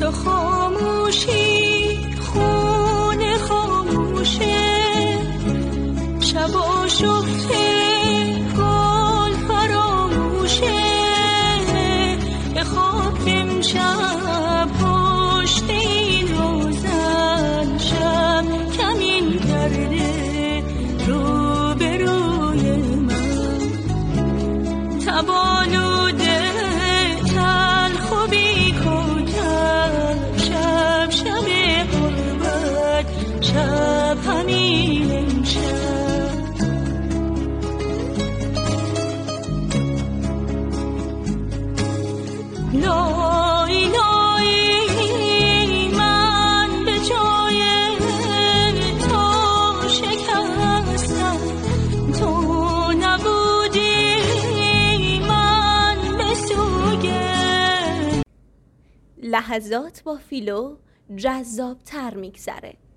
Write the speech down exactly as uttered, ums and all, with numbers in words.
تو خاموشی خون خاموشه، شب و شفته گل فراموشه، به خواب امشب پشت این روزن شب کمین کرده رو به روی من، تبالوده تلخ و بیکوتر، شب شب غربت شب همین امشب. لای لای من به جای تو شکستم، تو نبودی من به سوگه. لحظات با فیلو جذاب تر میگذره.